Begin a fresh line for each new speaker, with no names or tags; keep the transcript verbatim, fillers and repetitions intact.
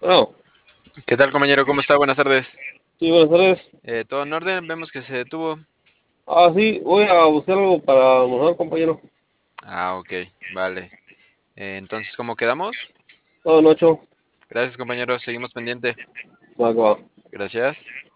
Bueno,
¿Qué tal, compañero? ¿Cómo está? Buenas tardes.
sí, buenas tardes.
Eh, ¿todo en orden? Vemos que se detuvo.
Ah, sí, voy a buscar algo para almorzar, compañero.
Ah, ok, vale. Eh, entonces, ¿cómo quedamos?
Todo en ocho.
Gracias, compañero. Seguimos pendiente.
Va, va.
Gracias.